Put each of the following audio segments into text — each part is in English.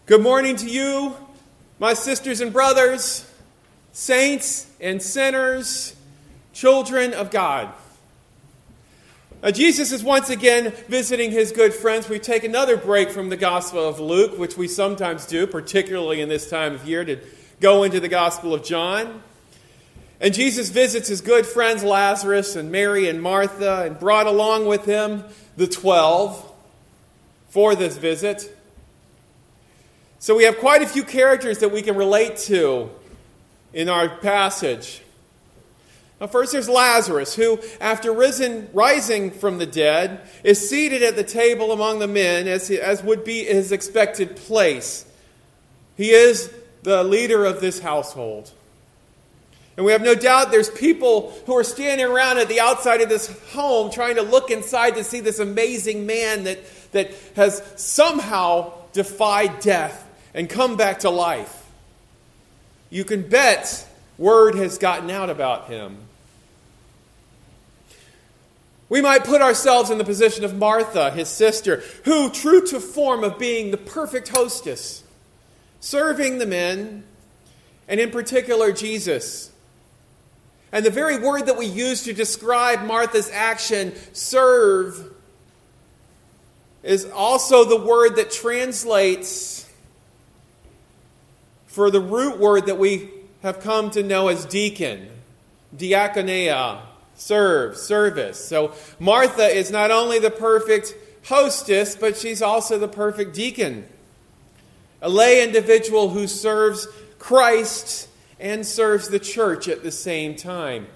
Good morning to you, my sisters and brothers, saints and sinners, children of God. Jesus is once again visiting his good friends. We take another break from the Gospel of Luke, which we sometimes do, particularly in this time of year, to go into the Gospel of John. And Jesus visits his good friends Lazarus and Mary and Martha, and brought along with him the 12 for this visit. So we have quite a few characters that we can relate to in our passage. Now first there's Lazarus, who, after rising from the dead, is seated at the table among the men as would be his expected place. He is the leader of this household. And we have no doubt there's people who are standing around at the outside of this home trying to look inside to see this amazing man that has somehow defied death and come back to life. You can bet word has gotten out about him. We might put ourselves in the position of Martha, his sister, who, true to form of being the perfect hostess, serving the men, and in particular Jesus. And the very word that we use to describe Martha's action, serve, is also the word that translates for the root word that we have come to know as deacon, diakonia, serve, service. So Martha is not only the perfect hostess, but she's also the perfect deacon, a lay individual who serves Christ and serves the church at the same time.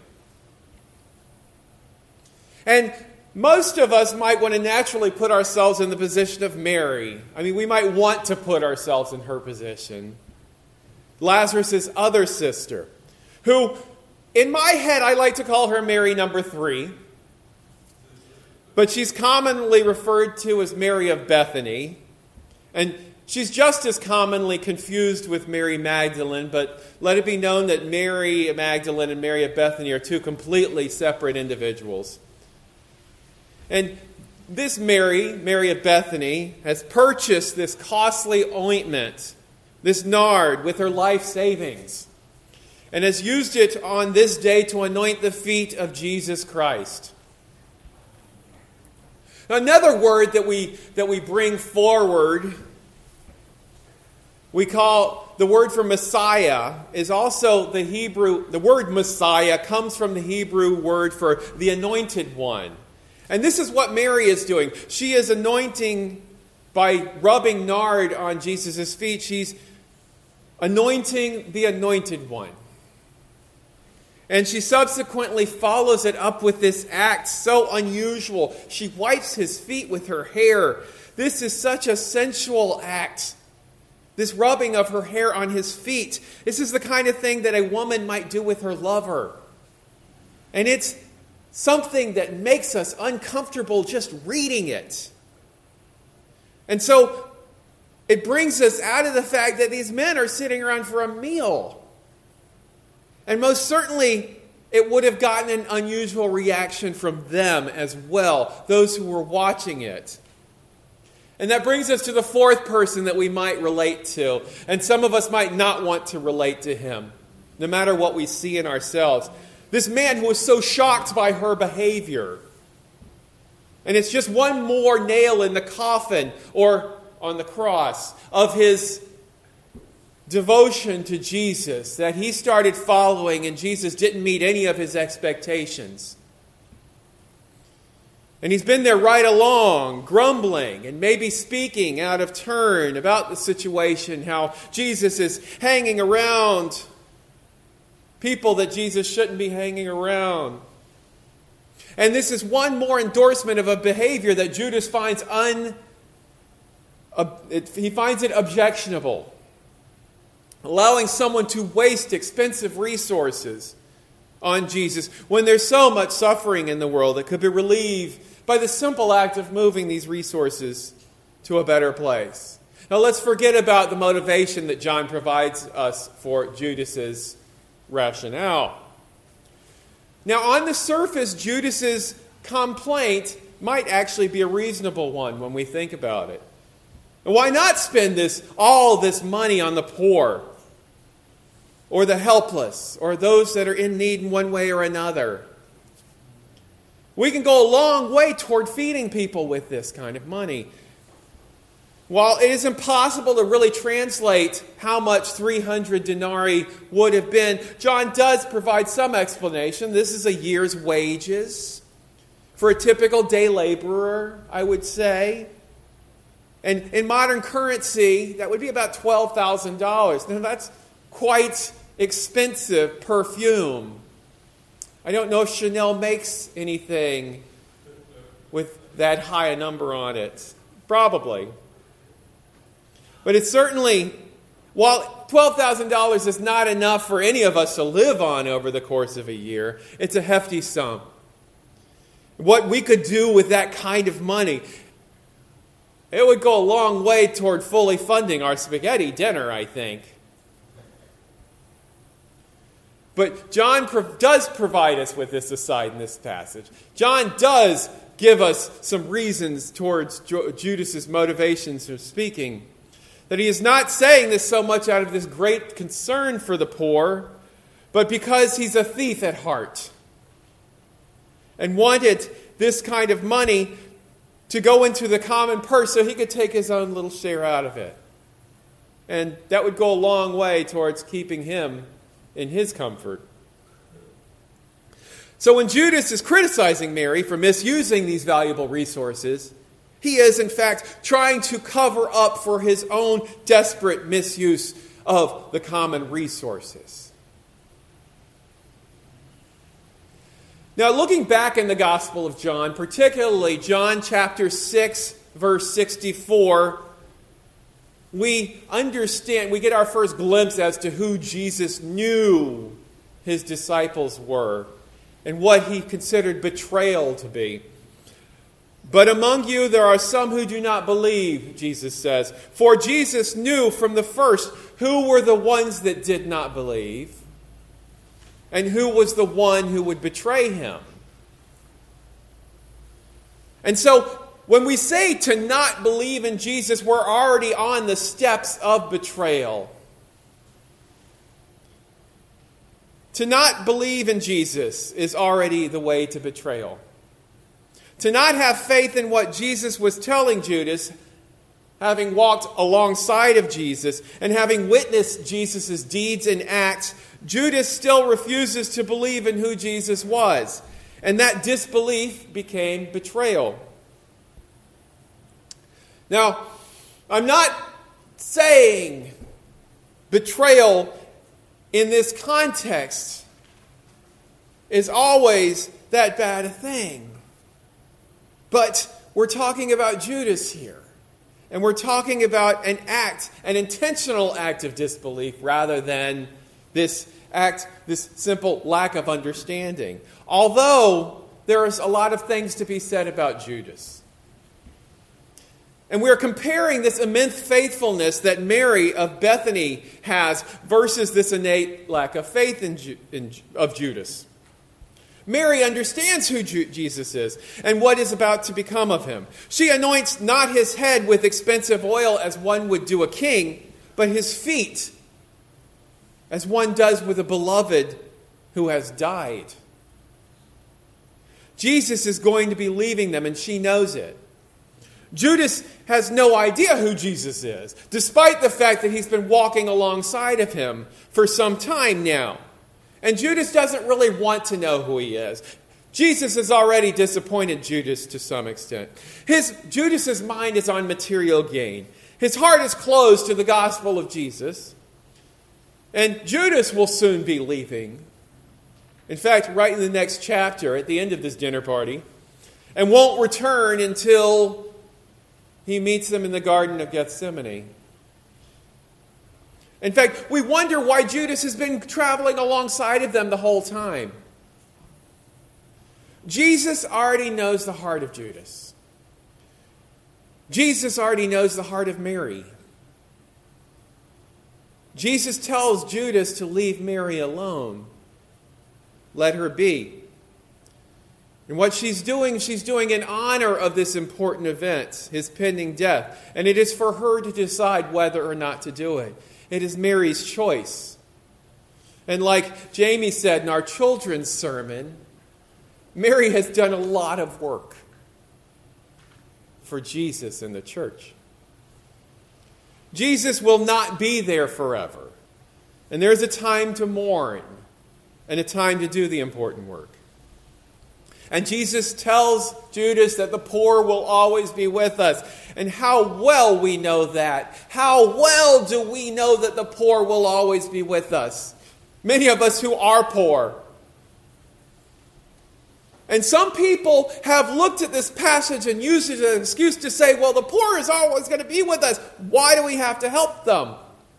And most of us might want to naturally put ourselves in the position of Mary. I mean, we might want to put ourselves in her position. Lazarus' other sister, who, in my head, I like to call her Mary number 3. But she's commonly referred to as Mary of Bethany. And she's just as commonly confused with Mary Magdalene, but let it be known that Mary Magdalene and Mary of Bethany are two completely separate individuals. And this Mary of Bethany, has purchased this costly ointment, this nard, with her life savings, and has used it on this day to anoint the feet of Jesus Christ. Now, another word that we bring forward, we call the word for Messiah, is also the Hebrew. The word Messiah comes from the Hebrew word for the anointed one. And this is what Mary is doing. She is anointing by rubbing nard on Jesus' feet. She's anointing the anointed one. And she subsequently follows it up with this act so unusual. She wipes his feet with her hair. This is such a sensual act. This rubbing of her hair on his feet. This is the kind of thing that a woman might do with her lover. And it's something that makes us uncomfortable just reading it. And so it brings us out of the fact that these men are sitting around for a meal. And most certainly, it would have gotten an unusual reaction from them as well, those who were watching it. And that brings us to the fourth person that we might relate to. And some of us might not want to relate to him, no matter what we see in ourselves. This man who was so shocked by her behavior. And it's just one more nail in the coffin, or on the cross, of his devotion to Jesus, that he started following and Jesus didn't meet any of his expectations. And he's been there right along, grumbling and maybe speaking out of turn about the situation, how Jesus is hanging around people that Jesus shouldn't be hanging around. And this is one more endorsement of a behavior that Judas finds he finds it objectionable. Allowing someone to waste expensive resources on Jesus when there's so much suffering in the world that could be relieved by the simple act of moving these resources to a better place. Now let's forget about the motivation that John provides us for Judas's rationale. Now, on the surface, Judas's complaint might actually be a reasonable one when we think about it. And why not spend all this money on the poor, or the helpless, or those that are in need in one way or another? We can go a long way toward feeding people with this kind of money. While it is impossible to really translate how much 300 denarii would have been, John does provide some explanation. This is a year's wages for a typical day laborer, I would say. And in modern currency, that would be about $12,000. Now, that's quite expensive perfume. I don't know if Chanel makes anything with that high a number on it. Probably. But it's certainly, while $12,000 is not enough for any of us to live on over the course of a year, it's a hefty sum. What we could do with that kind of money, it would go a long way toward fully funding our spaghetti dinner, I think. But John does provide us with this aside in this passage. John does give us some reasons towards Judas's motivations for speaking. That he is not saying this so much out of this great concern for the poor, but because he's a thief at heart and wanted this kind of money to go into the common purse so he could take his own little share out of it. And that would go a long way towards keeping him in his comfort. So when Judas is criticizing Mary for misusing these valuable resources, he is, in fact, trying to cover up for his own desperate misuse of the common resources. Now, looking back in the Gospel of John, particularly John chapter 6, verse 64, we get our first glimpse as to who Jesus knew his disciples were and what he considered betrayal to be. But among you there are some who do not believe, Jesus says. For Jesus knew from the first who were the ones that did not believe and who was the one who would betray him. And so when we say to not believe in Jesus, we're already on the steps of betrayal. To not believe in Jesus is already the way to betrayal. To not have faith in what Jesus was telling Judas, having walked alongside of Jesus and having witnessed Jesus' deeds and acts, Judas still refuses to believe in who Jesus was. And that disbelief became betrayal. Now, I'm not saying betrayal in this context is always that bad a thing. But we're talking about Judas here. And we're talking about an intentional act of disbelief rather than this simple lack of understanding. Although there is a lot of things to be said about Judas. And we're comparing this immense faithfulness that Mary of Bethany has versus this innate lack of faith of Judas. Mary understands who Jesus is and what is about to become of him. She anoints not his head with expensive oil as one would do a king, but his feet as one does with a beloved who has died. Jesus is going to be leaving them, and she knows it. Judas has no idea who Jesus is, despite the fact that he's been walking alongside of him for some time now. And Judas doesn't really want to know who he is. Jesus has already disappointed Judas to some extent. Judas's mind is on material gain. His heart is closed to the gospel of Jesus. And Judas will soon be leaving. In fact, right in the next chapter, at the end of this dinner party, and won't return until he meets them in the Garden of Gethsemane. In fact, we wonder why Judas has been traveling alongside of them the whole time. Jesus already knows the heart of Judas. Jesus already knows the heart of Mary. Jesus tells Judas to leave Mary alone. Let her be. And what she's doing in honor of this important event, his pending death. And it is for her to decide whether or not to do it. It is Mary's choice. And like Jamie said in our children's sermon, Mary has done a lot of work for Jesus and the church. Jesus will not be there forever. And there's a time to mourn and a time to do the important work. And Jesus tells Judas that the poor will always be with us. And how well we know that. How well do we know that the poor will always be with us? Many of us who are poor. And some people have looked at this passage and used it as an excuse to say, well, the poor is always going to be with us. Why do we have to help them?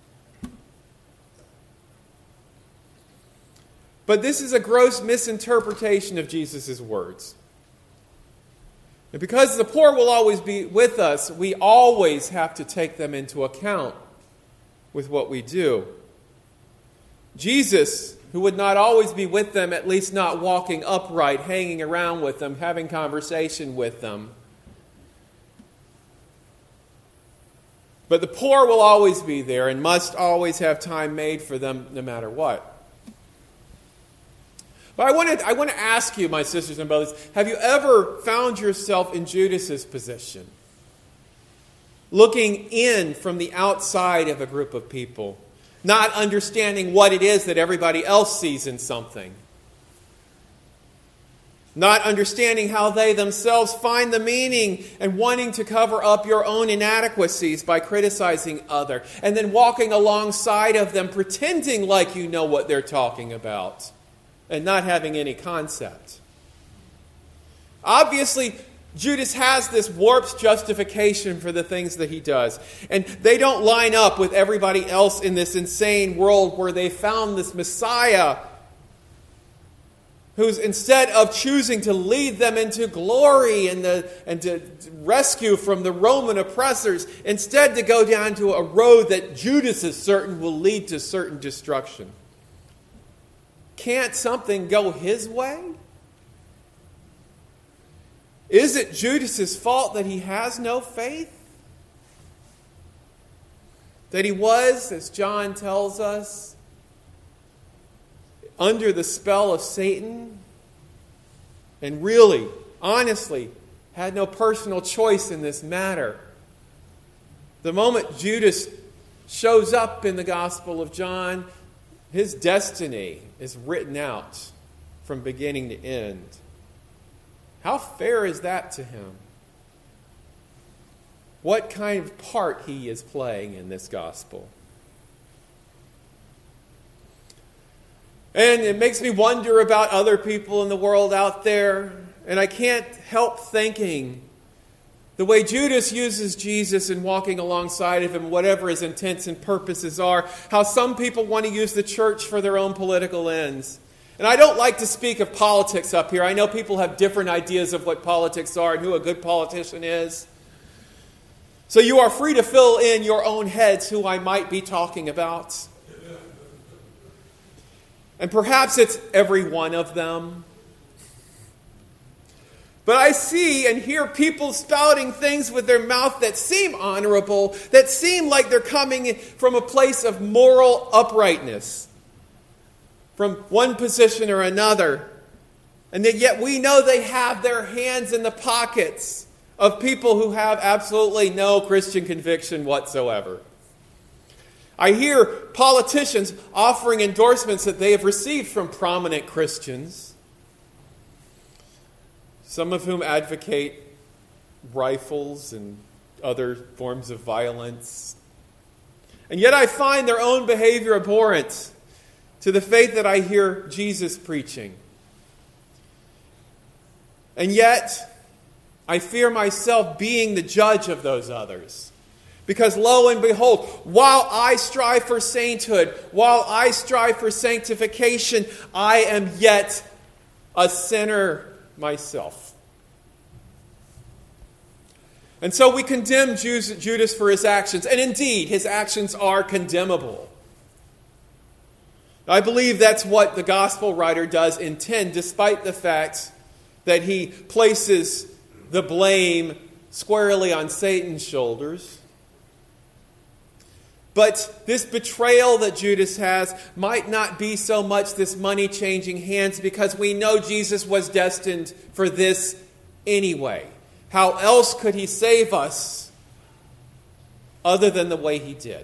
But this is a gross misinterpretation of Jesus' words. And because the poor will always be with us, we always have to take them into account with what we do. Jesus, who would not always be with them, at least not walking upright, hanging around with them, having conversation with them. But the poor will always be there and must always have time made for them no matter what. But I want to ask you, my sisters and brothers, have you ever found yourself in Judas's position? Looking in from the outside of a group of people, not understanding what it is that everybody else sees in something. Not understanding how they themselves find the meaning and wanting to cover up your own inadequacies by criticizing others. And then walking alongside of them, pretending like you know what they're talking about. And not having any concept. Obviously, Judas has this warped justification for the things that he does. And they don't line up with everybody else in this insane world where they found this Messiah who's, instead of choosing to lead them into glory and to rescue from the Roman oppressors, instead to go down to a road that Judas is certain will lead to certain destruction. Can't something go his way? Is it Judas's fault that he has no faith? That he was, as John tells us, under the spell of Satan? And really, honestly, had no personal choice in this matter. The moment Judas shows up in the Gospel of John, his destiny is written out from beginning to end. How fair is that to him? What kind of part he is playing in this gospel? And it makes me wonder about other people in the world out there. And I can't help thinking the way Judas uses Jesus in walking alongside of him, whatever his intents and purposes are, how some people want to use the church for their own political ends. And I don't like to speak of politics up here. I know people have different ideas of what politics are and who a good politician is. So you are free to fill in your own heads who I might be talking about. And perhaps it's every one of them. But I see and hear people spouting things with their mouth that seem honorable, that seem like they're coming from a place of moral uprightness, from one position or another. And that yet we know they have their hands in the pockets of people who have absolutely no Christian conviction whatsoever. I hear politicians offering endorsements that they have received from prominent Christians, some of whom advocate rifles and other forms of violence. And yet I find their own behavior abhorrent to the faith that I hear Jesus preaching. And yet I fear myself being the judge of those others. Because lo and behold, while I strive for sainthood, while I strive for sanctification, I am yet a sinner myself. And so we condemn Judas for his actions. And indeed, his actions are condemnable. I believe that's what the gospel writer does intend, despite the fact that he places the blame squarely on Satan's shoulders. But this betrayal that Judas has might not be so much this money-changing hands, because we know Jesus was destined for this anyway. How else could he save us other than the way he did?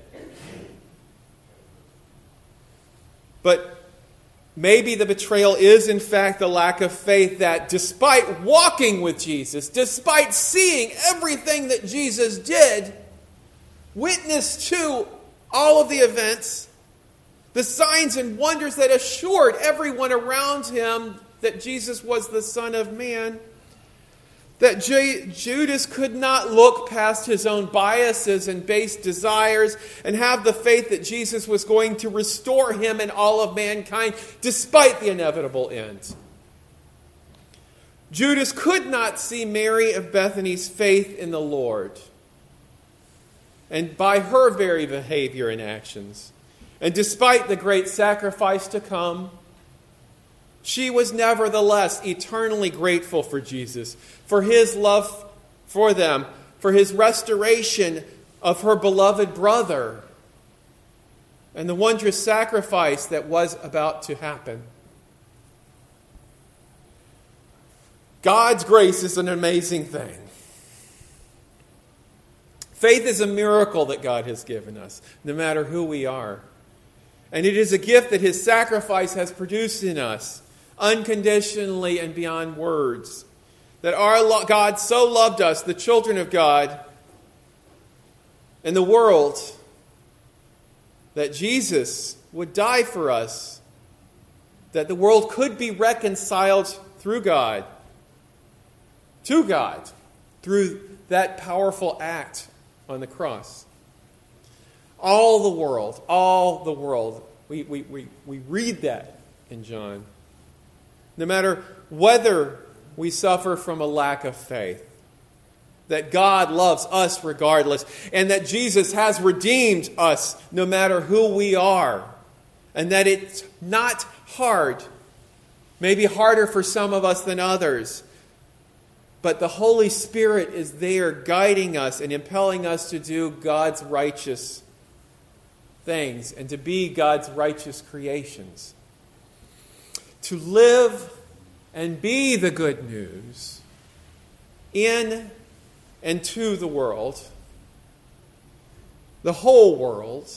But maybe the betrayal is in fact the lack of faith that despite walking with Jesus, despite seeing everything that Jesus did, witness to all of the events, the signs and wonders that assured everyone around him that Jesus was the Son of Man, that Judas could not look past his own biases and base desires and have the faith that Jesus was going to restore him and all of mankind despite the inevitable end. Judas could not see Mary of Bethany's faith in the Lord, and by her very behavior and actions. And despite the great sacrifice to come, she was nevertheless eternally grateful for Jesus, for his love for them, for his restoration of her beloved brother, and the wondrous sacrifice that was about to happen. God's grace is an amazing thing. Faith is a miracle that God has given us, no matter who we are. And it is a gift that his sacrifice has produced in us, unconditionally and beyond words. That our God so loved us, the children of God, and the world, that Jesus would die for us, that the world could be reconciled through God, to God, through that powerful act on the cross. All the world. We read that in John. No matter whether we suffer from a lack of faith, that God loves us regardless, and that Jesus has redeemed us no matter who we are, and that it's not hard, maybe harder for some of us than others, but the Holy Spirit is there guiding us and impelling us to do God's righteous things and to be God's righteous creations. To live and be the good news in and to the world, the whole world,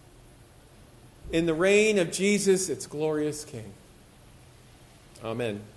in the reign of Jesus, its glorious King. Amen.